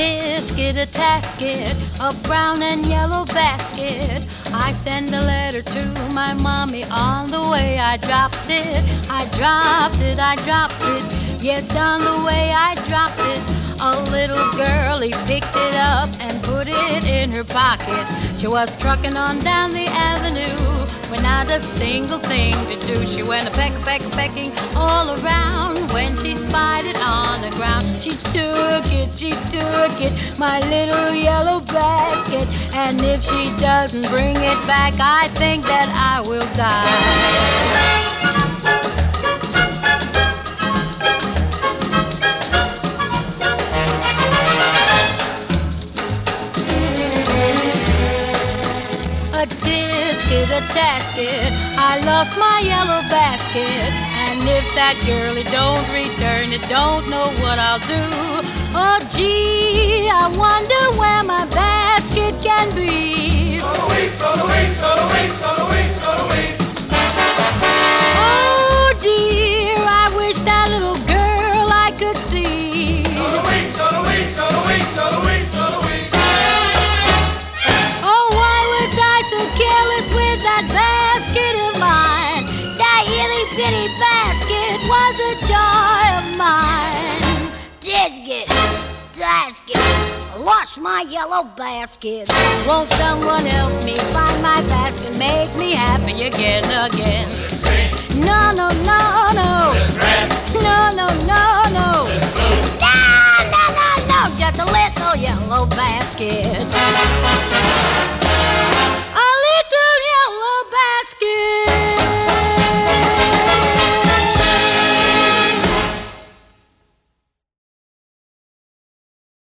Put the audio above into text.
tisket, a tasket, a brown and yellow basket. I send a letter to my mommy. On the way I dropped it, I dropped it, I dropped it. Yes, on the way I dropped it. A little girlie picked it up and put it in her pocket. She was trucking on down the avenue with not a single thing to do. She went a pecking all around. When she spied it on the ground, she took it, my little yellow basket. And if she doesn't bring it back, I think that I will die. A tisket, a tasket, I lost my yellow basket. And if that girlie don't return it, don't know what I'll do. Oh gee, I wonder where my basket can be. Throw it away. Oh dear, I wish that little girl I could see. Throw it away. Oh, why was I so careless with that basket of mine? That itty bitty basket was a joy of mine. Tisket, I lost my yellow basket. Won't someone help me find my basket? Make me happy again.